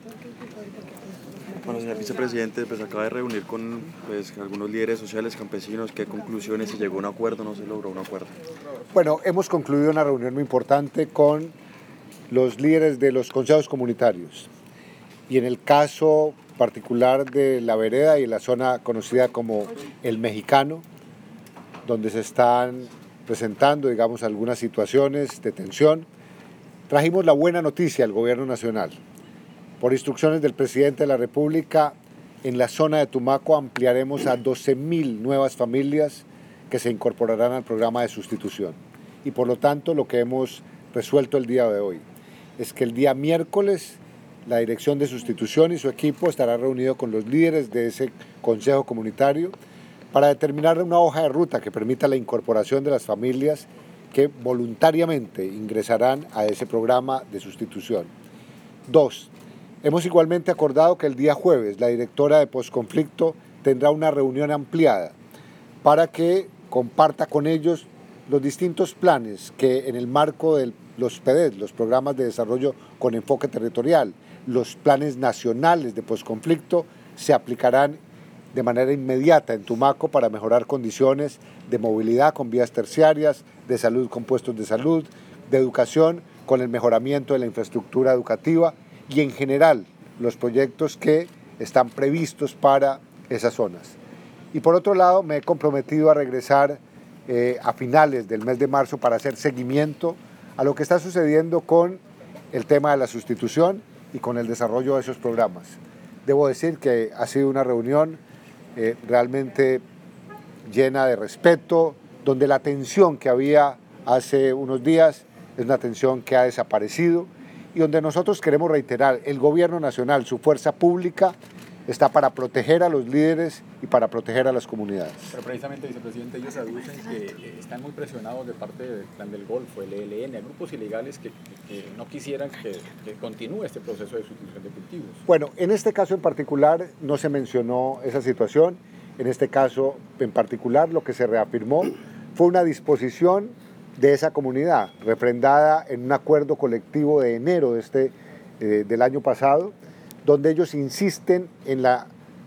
Bueno, señor vicepresidente, pues acaba de reunir con algunos líderes sociales, campesinos. ¿Qué conclusiones? ¿Se llegó a un acuerdo? ¿No se logró un acuerdo? Bueno, hemos concluido una reunión muy importante con los líderes de los consejos comunitarios. Y en el caso particular de la vereda y la zona conocida como El Mexicano, donde se están presentando, digamos, algunas situaciones de tensión, trajimos la buena noticia al gobierno nacional. Por instrucciones del presidente de la República, en la zona de Tumaco ampliaremos a 12.000 nuevas familias que se incorporarán al programa de sustitución. Y por lo tanto, lo que hemos resuelto el día de hoy es que el día miércoles la Dirección de Sustitución y su equipo estará reunido con los líderes de ese consejo comunitario para determinar una hoja de ruta que permita la incorporación de las familias que voluntariamente ingresarán a ese programa de sustitución. 2. Hemos igualmente acordado que el día jueves la directora de Postconflicto tendrá una reunión ampliada para que comparta con ellos los distintos planes que en el marco de los PDET, los programas de desarrollo con enfoque territorial, los planes nacionales de Postconflicto, se aplicarán de manera inmediata en Tumaco para mejorar condiciones de movilidad con vías terciarias, de salud con puestos de salud, de educación con el mejoramiento de la infraestructura educativa y en general los proyectos que están previstos para esas zonas. Y por otro lado, me he comprometido a regresar a finales del mes de marzo para hacer seguimiento a lo que está sucediendo con el tema de la sustitución y con el desarrollo de esos programas. Debo decir que ha sido una reunión realmente llena de respeto, donde la tensión que había hace unos días es una tensión que ha desaparecido y donde nosotros queremos reiterar, el gobierno nacional, su fuerza pública, está para proteger a los líderes y para proteger a las comunidades. Pero precisamente, vicepresidente, ellos aducen que están muy presionados de parte del Clan del Golfo, el ELN, a grupos ilegales que no quisieran que continúe este proceso de sustitución de cultivos. Bueno, en este caso en particular no se mencionó esa situación. En este caso en particular lo que se reafirmó fue una disposición de esa comunidad, refrendada en un acuerdo colectivo de enero del año pasado, donde ellos insisten en la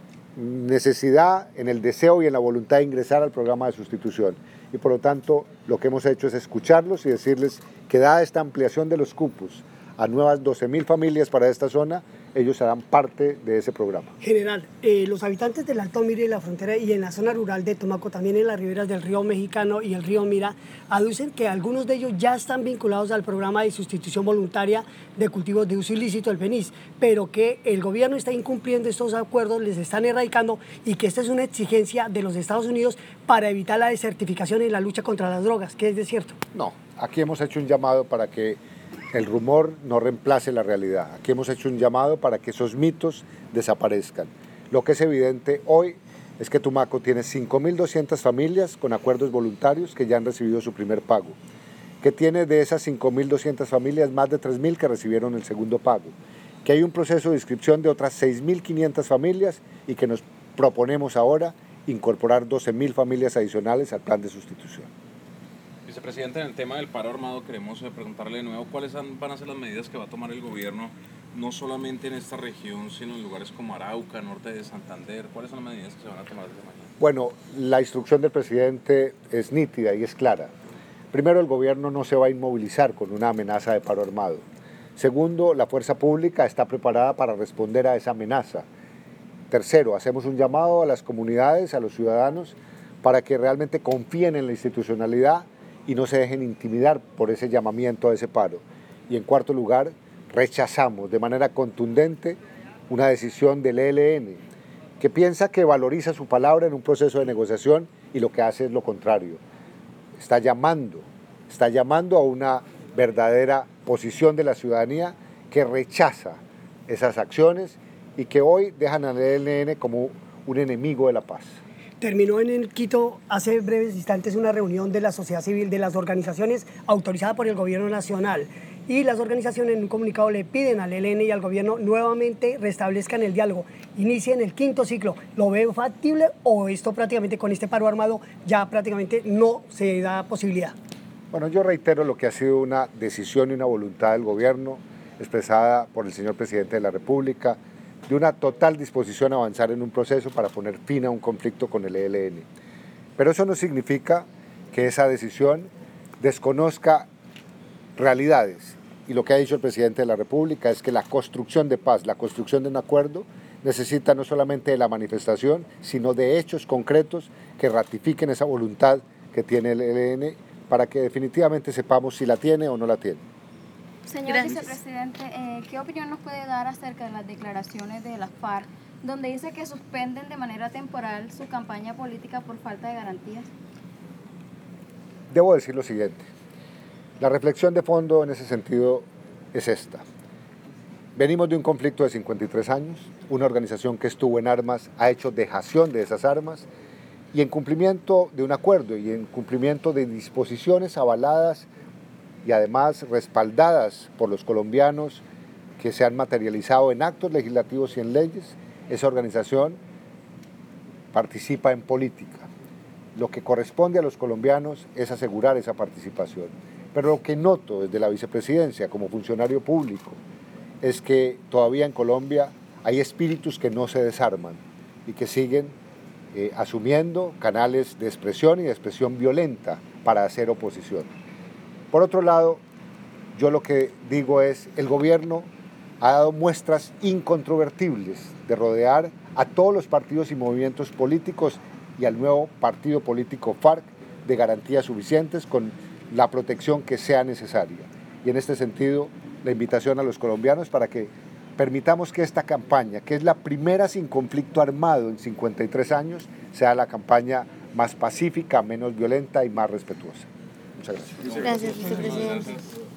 necesidad, en el deseo y en la voluntad de ingresar al programa de sustitución. Y por lo tanto, lo que hemos hecho es escucharlos y decirles que dada esta ampliación de los cupos a nuevas 12.000 familias para esta zona, ellos serán parte de ese programa. General, los habitantes del Alto Mira y la frontera y en la zona rural de Tumaco, también en las riberas del río Mexicano y el río Mira, aducen que algunos de ellos ya están vinculados al programa de sustitución voluntaria de cultivos de uso ilícito, el PENIS, pero que el gobierno está incumpliendo estos acuerdos, les están erradicando y que esta es una exigencia de los Estados Unidos para evitar la desertificación en la lucha contra las drogas, que es de cierto. No, aquí hemos hecho un llamado para que el rumor no reemplace la realidad. Aquí hemos hecho un llamado para que esos mitos desaparezcan. Lo que es evidente hoy es que Tumaco tiene 5.200 familias con acuerdos voluntarios que ya han recibido su primer pago, que tiene de esas 5.200 familias más de 3.000 que recibieron el segundo pago, que hay un proceso de inscripción de otras 6.500 familias y que nos proponemos ahora incorporar 12.000 familias adicionales al plan de sustitución. Vicepresidente, en el tema del paro armado queremos preguntarle de nuevo cuáles van a ser las medidas que va a tomar el gobierno, no solamente en esta región, sino en lugares como Arauca, norte de Santander. ¿Cuáles son las medidas que se van a tomar desde mañana? Bueno, la instrucción del presidente es nítida y es clara. Primero, el gobierno no se va a inmovilizar con una amenaza de paro armado. Segundo, la fuerza pública está preparada para responder a esa amenaza. Tercero, hacemos un llamado a las comunidades, a los ciudadanos, para que realmente confíen en la institucionalidad y no se dejen intimidar por ese llamamiento a ese paro. Y en cuarto lugar, rechazamos de manera contundente una decisión del ELN que piensa que valoriza su palabra en un proceso de negociación y lo que hace es lo contrario. Está llamando a una verdadera posición de la ciudadanía que rechaza esas acciones y que hoy dejan al ELN como un enemigo de la paz. Terminó en el Quito hace breves instantes una reunión de la sociedad civil, de las organizaciones autorizadas por el gobierno nacional. Y las organizaciones en un comunicado le piden al ELN y al gobierno nuevamente restablezcan el diálogo, inicien el quinto ciclo. ¿Lo ve factible o esto prácticamente con este paro armado ya prácticamente no se da posibilidad? Bueno, yo reitero lo que ha sido una decisión y una voluntad del gobierno. expresada por el señor presidente de la República, de una total disposición a avanzar en un proceso para poner fin a un conflicto con el ELN. Pero eso no significa que esa decisión desconozca realidades. Y lo que ha dicho el presidente de la República es que la construcción de paz, la construcción de un acuerdo, necesita no solamente de la manifestación, sino de hechos concretos que ratifiquen esa voluntad que tiene el ELN para que definitivamente sepamos si la tiene o no la tiene. Señor vicepresidente, ¿qué opinión nos puede dar acerca de las declaraciones de la FARC, donde dice que suspenden de manera temporal su campaña política por falta de garantías? Debo decir lo siguiente. La reflexión de fondo en ese sentido es esta. Venimos de un conflicto de 53 años, una organización que estuvo en armas ha hecho dejación de esas armas y en cumplimiento de un acuerdo y en cumplimiento de disposiciones avaladas y además respaldadas por los colombianos que se han materializado en actos legislativos y en leyes, esa organización participa en política. Lo que corresponde a los colombianos es asegurar esa participación. Pero lo que noto desde la vicepresidencia como funcionario público es que todavía en Colombia hay espíritus que no se desarman y que siguen asumiendo canales de expresión y de expresión violenta para hacer oposición. Por otro lado, yo lo que digo es, el gobierno ha dado muestras incontrovertibles de rodear a todos los partidos y movimientos políticos y al nuevo partido político FARC de garantías suficientes con la protección que sea necesaria. Y en este sentido, la invitación a los colombianos para que permitamos que esta campaña, que es la primera sin conflicto armado en 53 años, sea la campaña más pacífica, menos violenta y más respetuosa. Muchas gracias. Gracias, vicepresidente.